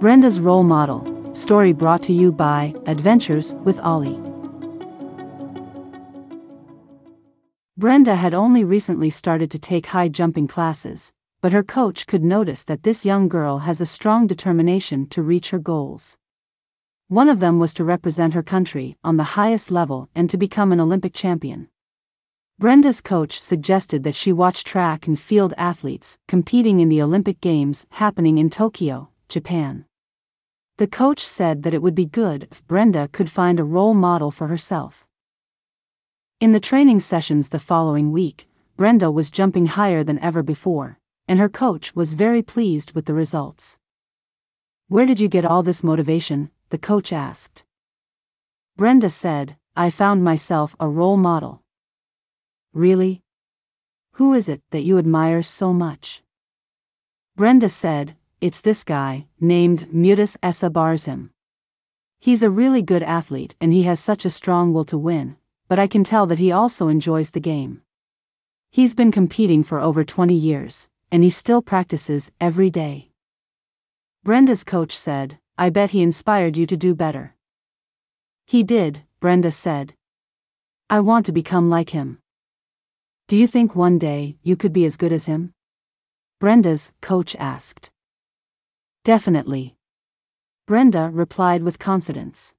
Brenda's Role Model, story brought to you by Adventures with Ollie. Brenda had only recently started to take high jumping classes, but her coach could notice that this young girl has a strong determination to reach her goals. One of them was to represent her country on the highest level and to become an Olympic champion. Brenda's coach suggested that she watch track and field athletes competing in the Olympic Games happening in Tokyo, Japan. The coach said that it would be good if Brenda could find a role model for herself. In the training sessions the following week, Brenda was jumping higher than ever before, and her coach was very pleased with the results. "Where did you get all this motivation?" the coach asked. Brenda said, "I found myself a role model." "Really? Who is it that you admire so much?" Brenda said, "It's this guy, named Mutis Essa Barzim. He's a really good athlete and he has such a strong will to win, but I can tell that he also enjoys the game. He's been competing for over 20 years, and he still practices every day." Brenda's coach said, "I bet he inspired you to do better." "He did," Brenda said. "I want to become like him." "Do you think one day you could be as good as him?" Brenda's coach asked. "Definitely," Brenda replied with confidence.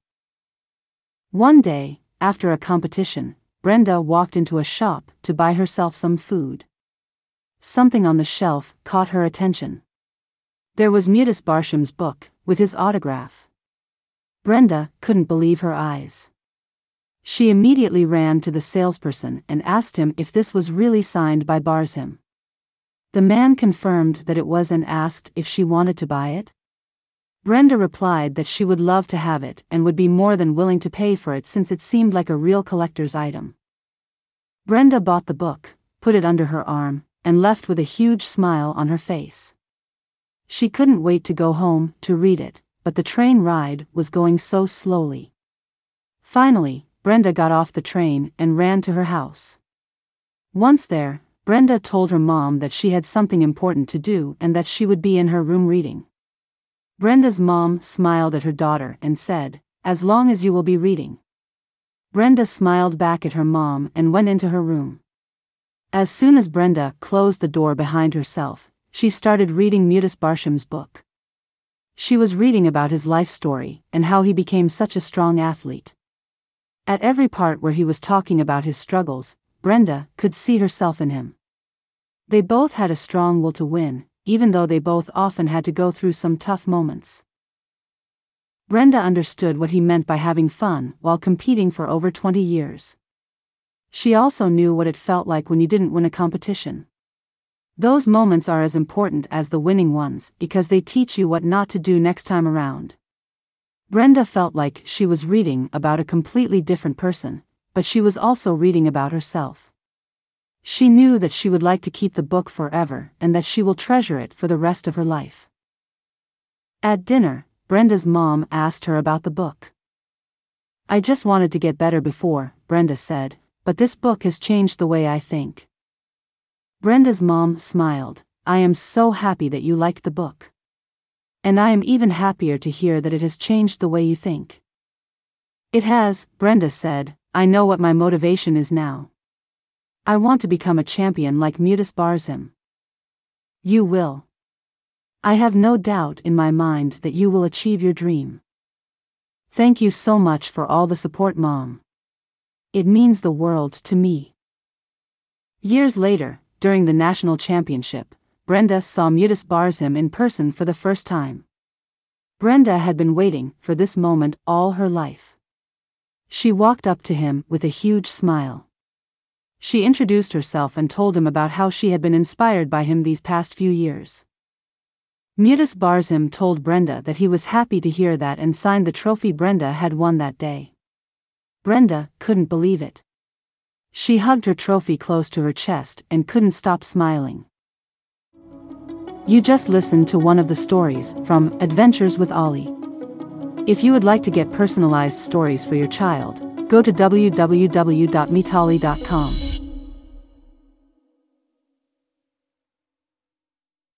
One day, after a competition, Brenda walked into a shop to buy herself some food. Something on the shelf caught her attention. There was Mutis Barzim's book, with his autograph. Brenda couldn't believe her eyes. She immediately ran to the salesperson and asked him if this was really signed by Barzim. The man confirmed that it was and asked if she wanted to buy it. Brenda replied that she would love to have it and would be more than willing to pay for it since it seemed like a real collector's item. Brenda bought the book, put it under her arm, and left with a huge smile on her face. She couldn't wait to go home to read it, but the train ride was going so slowly. Finally, Brenda got off the train and ran to her house. Once there, Brenda told her mom that she had something important to do and that she would be in her room reading. Brenda's mom smiled at her daughter and said, "As long as you will be reading." Brenda smiled back at her mom and went into her room. As soon as Brenda closed the door behind herself, she started reading Mutis Barzim's book. She was reading about his life story and how he became such a strong athlete. At every part where he was talking about his struggles, Brenda could see herself in him. They both had a strong will to win, even though they both often had to go through some tough moments. Brenda understood what he meant by having fun while competing for over 20 years. She also knew what it felt like when you didn't win a competition. Those moments are as important as the winning ones because they teach you what not to do next time around. Brenda felt like she was reading about a completely different person, but she was also reading about herself. She knew that she would like to keep the book forever and that she will treasure it for the rest of her life. At dinner, Brenda's mom asked her about the book. "I just wanted to get better before," Brenda said, "but this book has changed the way I think." Brenda's mom smiled. "I am so happy that you liked the book. And I am even happier to hear that it has changed the way you think." "It has," Brenda said. "I know what my motivation is now. I want to become a champion like Mutis Barzim." "You will. I have no doubt in my mind that you will achieve your dream. Thank you so much for all the support, Mom. It means the world to me." Years later, during the national championship, Brenda saw Mutis Barzim in person for the first time. Brenda had been waiting for this moment all her life. She walked up to him with a huge smile. She introduced herself and told him about how she had been inspired by him these past few years. Mutis Barzim told Brenda that he was happy to hear that and signed the trophy Brenda had won that day. Brenda couldn't believe it. She hugged her trophy close to her chest and couldn't stop smiling. You just listened to one of the stories from Adventures with Ollie. If you would like to get personalized stories for your child, go to www.meetolly.com.